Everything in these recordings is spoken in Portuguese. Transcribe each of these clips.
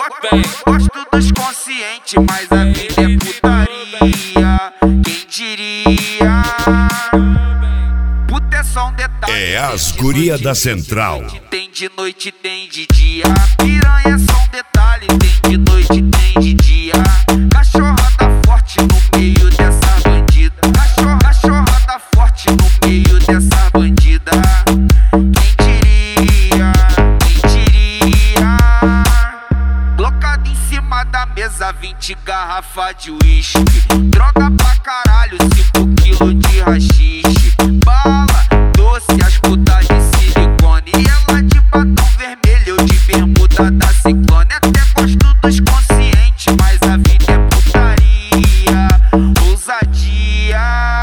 Gosto dos conscientes, mas a vida é putaria. Quem diria? Puta é só um detalhe. É as guria da Central. Tem de noite, tem de dia. Piranha é só um detalhe. Tem de noite, tem de dia. Cachorrada forte no meio dessa bandida. Cachorrada forte no meio dessa bandida. Quem diria? Quem diria? Blocado em cima da mesa, 20 garrafas de uísque. Droga pra caralho, 5 quilos de rachixe. Bala, doce, as putas de silicone. E ela de batom vermelho, eu de bermuda da Ciclone. Até gosto dos conscientes, mas a vida é putaria. Ousadia.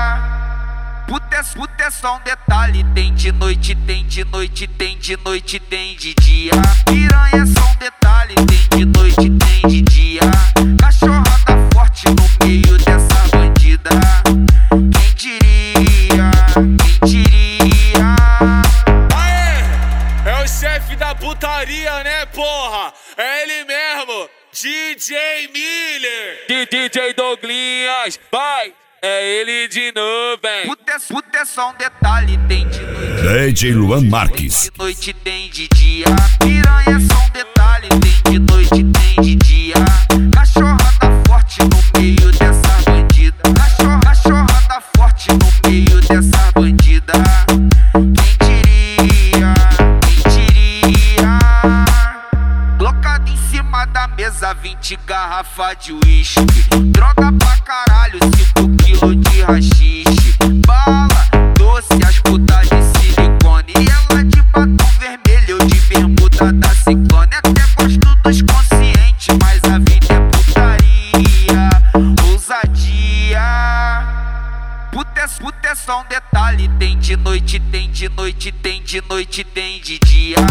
Puta é só um detalhe. Tem de noite, tem de noite, tem de noite, tem de dia. Piranha é só um detalhe. Tem de noite, tem de dia. Cachorrada forte no meio dessa bandida. Quem diria? Quem diria? Aê! É o chefe da putaria, né, porra? É ele mesmo, DJ Miller. DJ Douglinhas, vai! É ele de novo, hein? Puta é só um detalhe. Tem de noite, DJ Luan Marques. de noite, tem de dia. Piranha é só um detalhe. Tem de noite, tem de dia. Cachorrada forte no meio dessa bandida. Cachorrada forte no meio dessa bandida. Quem diria? Quem diria? Blocado em cima da mesa, 20 garrafas de uísque. Droga pra caralho, 5 quilos de rachixe. Bala, doce, as putas de silicone. E ela de batom vermelho, eu de bermuda da Ciclone. Até gosto dos conscientes, mas a vida é putaria. Ousadia. Puta é só um detalhe. Tem de noite, tem de noite, tem de noite, tem de dia.